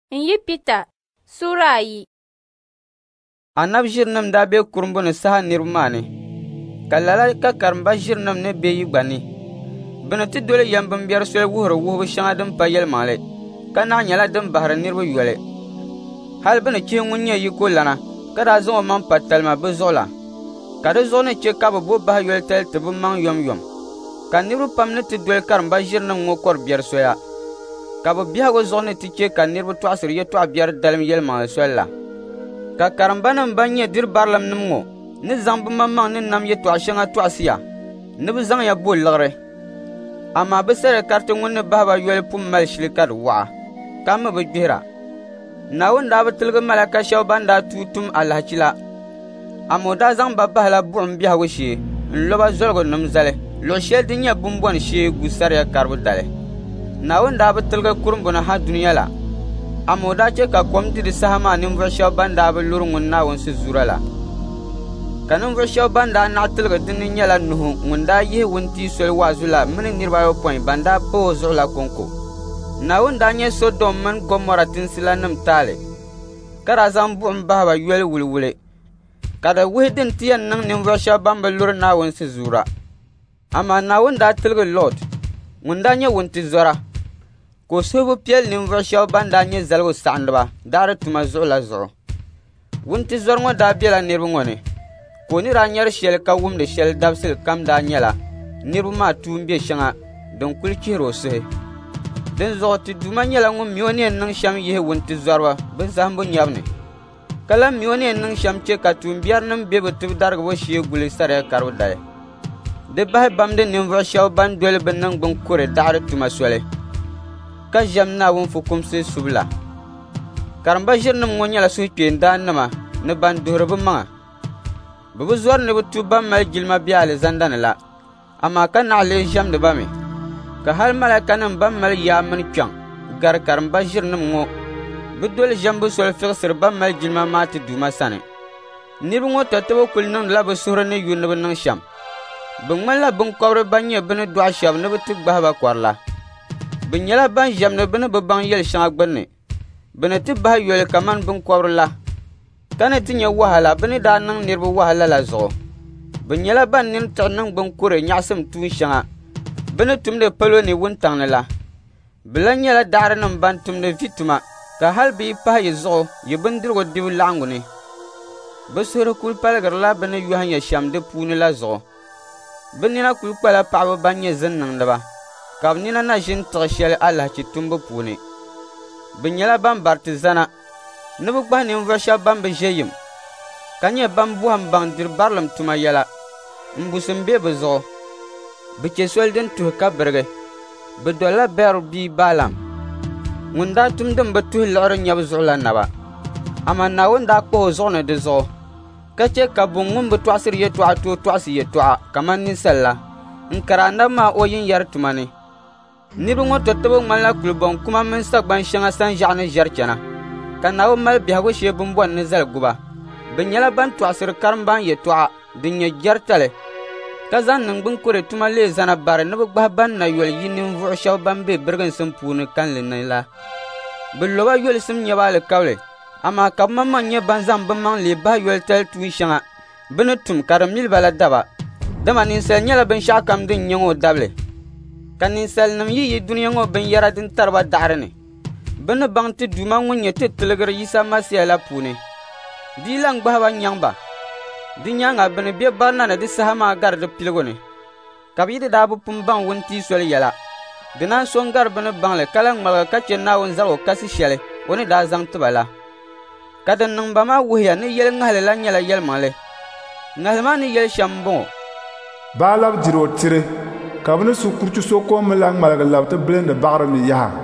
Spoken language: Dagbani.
Yi Pita Sura ayi. Annab jirnim da be kurumbu ni saha niriba maa ni ka lala ka karimba jirnim ni be yi gbani bini ti doli yɛm bimbɛri soli wuhiri wuhubu shɛŋa din pa yɛlimaŋli ka naɣ nyɛla din bahiri niriba yɔli hali bini chihi ŋun nyɛ yiko lana ka daa zaŋ o maŋ pa talima bɛ zuɣu la ka di zuɣu ni che ka bɛ bo bahi yɔli tali ti bɛ maŋ yɔmyɔm ka niriba pam ni ti doli karimba jirnim ŋɔ kɔri bɛri soya ka bɛ biɛhigu zuɣu ni ti che ka niriba tɔɣisiri yɛtɔɣa bɛri dalim yɛlimaŋli soli la ka karimbanima ban nyɛ diri barilimnima ŋɔ ni zaŋ bɛ maŋmaŋ ni nam yɛtɔɣa shɛŋa tɔɣisiya ni bɛ zaŋ ya bo liɣiri amaa bɛ sari kariti ŋun ni bahiba yɔli pun mali shili ka di waɣa ka mi bɛ gbihira Naawuni daa bi tiligi malaka shɛba ban daa tuu tum alahachi la amaa o daa zaŋ ba bahila buɣum biɛhigu shee n-loba zoliginim zali luɣu shɛli din nyɛ bimbɔni shee gusariya karibu dali Naawuni daa bi tiligi kurumbuna ha duniya la amaa o daa che ka kom di di saha maa ninvuɣu shɛba ban daa bi luri ŋun Naawuni si zura la ka ninvuɣu shɛba ban daa naɣi tiligi dini nyɛla Nuhu ŋun daa yihi wuntia soli waazu la mini niriba ayɔpɔin ban daa pa o zuɣu la kɔŋko Naawuni daa nyɛ Sodom mini Gomora tinsilanima taali ka daa zaŋ buɣum bahiba yɔli wuliwuli ka di wuhi din ti yɛn niŋ ninvuɣu shɛba ban bi luri Naawuni si zura amaa Naawuni daa tiligi Lɔt ŋun daa nyɛ wuntizɔra ka o suhubu piɛli ninvuɣu shɛba ban daa nyɛ zaligu saɣindiba daɣiri tuma zuɣu la zuɣu wuntizɔri ŋɔ daa bela niriba ŋɔ ni ka o ni daa nyɛri shɛli ka wumdi shɛli dabisili kam daa nyɛla niriba maa tuun be shɛŋa din kuli chihiri o suhi din zuɣu ti Duuma nyɛla ŋun mi o ni yɛn niŋ shɛm yihi wuntizɔriba bɛ zahimbu nyɛbu ni ka lan mi o ni yɛn niŋ shɛm che ka tuumbiɛrinima be bɛ tibi darigibu shee guli sariya karibu dali di bahi bamdi ninvuɣu shɛba ban doli bɛ niŋgbuŋkuri daɣiri tuma soli ka ʒɛm Naawuni fukumsi subu la karimba ʒirinima ŋɔ nyɛla suhukpeendaannima ni ban duhiri bɛ maŋa bɛ bi zɔri ni bɛ tu ban mali jilima be alizanda ni la amaa ka naɣi lee ʒɛmdi ba mi ka hali malakanima ban mali yaa mini kpɛŋ gari karimba ʒirinima ŋɔ bɛ doli ʒɛmbu soli fiɣisiri ban mali jilima maa ti Duuma sani niriba ŋɔ tɔtɔbo kuli niŋdila bɛ suhiri ni yu ni bɛ niŋ shɛm bɛ ŋmanila binkɔbiri ban nyɛ bɛ ni dɔɣi shɛba ni bɛ ti gbahi ba kɔri la bɛ nyɛla ban ʒɛmdi bɛ ni bɛ baŋ yɛli shɛŋa gbunni bɛ ni ti bahi yɔli kaman binkɔbiri la ka ni ti nyɛ wahala bɛ ni daa niŋ niriba wahala la zuɣu bɛ nyɛla ban nini tiɣi niŋgbuŋkuri nyaɣisim tuun shɛŋa bɛ ni tumdi palo ni wuntaŋ ni la bɛ lan nyɛla daɣirinima ban tumdi vi tuma ka hali bɛ yi pahi yi zuɣu yi bindirigu dibu laɣingu ni bɛ suhiri kuli paligirila bɛ ni yɔhi nyɛ shɛm di puuni la zuɣu bɛ nina kuli kpala paɣaba ban nyɛ zinniŋdiba ka bɛ nina na ʒini tiɣi shɛli alahachi tumbu puuni bɛ nyɛla ban bari ti zana ni bɛ gbahi ninvuɣu shɛba ban bi ʒe yim ka nyɛ ban bɔhim baŋ diri barilim tuma yɛla m-busim be bɛ zuɣu bɛ che soli din tuhi ka birigi bɛ dolila Beɛr bia Baalam ŋun daa tumdim bɛ tuhi liɣiri nyɛbu zuɣu la naba amaa Naawuni daa kpuhi o zuɣu ni di zuɣu ka che ka buŋ ŋun bi tɔɣisiri yɛtɔɣa tooi tɔɣisi yɛtɔɣa kaman ninsali la n-kari anabi maa o yin yɛri tuma ni niriba ŋɔ tɔtɔbo ŋmanila kulibɔŋ kuma mini sagbaŋ shɛŋa sanʒɛɣu ni ʒɛri chana ka Naawuni mali biɛhigu shee bimbɔni ni zali guba bɛ nyɛla ban tɔɣisiri karimbaan yɛtɔɣa din nyɛ jɛritali ka zaŋ niŋgbuŋkuri tuma lee zana bari ni bɛ gbahi ban na yɔli yi ninvuɣu shɛba ban be biriginsim puuni kanli ni la bɛ loba yɔlisim nyɛba alikauli amaa ka bɛ maŋmaŋ nyɛ ban zaŋ bɛ maŋ lee bahi yɔli tali tuun shɛŋa bɛ ni tum ka di mili ba la daba dama ninsali nyɛla binshɛɣu kam din nyɛ ŋɔ dabili ka ninsalinima yi duniya ŋɔ binyɛra din tariba daɣiri ni bɛ ni baŋ ti Duuma ŋun nyɛ ti tiligiri Yisa Masiya la puuni di yi lan gbahi ba nyaŋ ba di nyaaŋa bɛ ni be barina ni di saha maa gari di piligu ni ka bɛ yi di daa bi pun baŋ wuntia soli yɛla di naan so n-gari bɛ ni baŋli ka lan ŋmaligi ka che Naawuni zali o kasi shɛli o ni daa zaŋ ti ba la ka din niŋ ba maa wuhiya ni yɛli ŋahili la nyɛla yɛlimaŋli ŋahili maa ni yɛli shɛm m-bɔŋɔ Baalab diri o tiri ka bɛ ni su kuriti so kom mi lan ŋmaligi labi ti bilindi baɣiri ni yaha